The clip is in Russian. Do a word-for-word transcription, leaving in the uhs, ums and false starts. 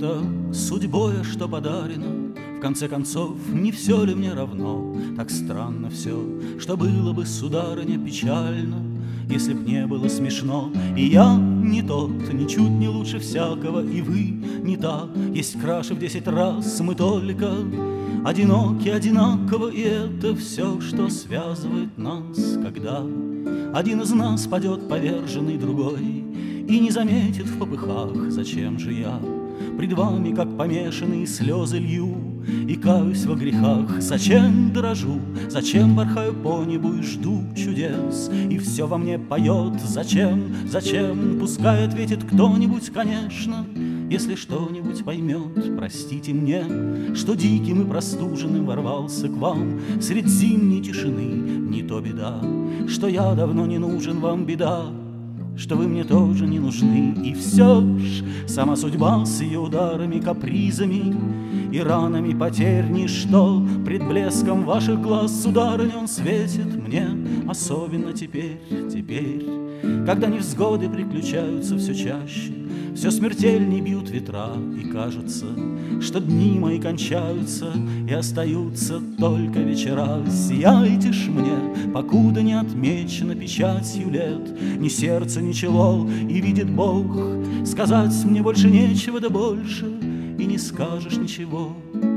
только судьбой, что подарено. В конце концов, не все ли мне равно? Так странно все, что было бы, сударыня, печально, если б не было смешно. И я не тот, ничуть не лучше всякого, и вы не та. Есть краше в десять раз, мы только одиноки одинаково. И это все, что связывает нас, когда один из нас падет поверженный другой и не заметит в попыхах, зачем же я пред вами, как помешанный, слезы лью и каюсь во грехах. Зачем дрожу, зачем порхаю по небу и жду чудес, и все во мне поет. Зачем, зачем, пускай ответит кто-нибудь, конечно, если что-нибудь поймет. Простите мне, что диким и простуженным ворвался к вам средь зимней тишины. Не то беда, что я давно не нужен вам, беда, что вы мне тоже не нужны. И все ж сама судьба с ее ударами, капризами и ранами потерь — ничто пред блеском ваших глаз, сударыня, он светит мне, особенно теперь, теперь, когда невзгоды приключаются все чаще, все смертельней бьют ветра, и кажется, что дни мои кончаются, и остаются только вечера. Сияйте ж мне, покуда не отмечено печатью лет ни сердце, ни чело, и видит Бог, сказать мне больше нечего, да больше и не скажешь ничего.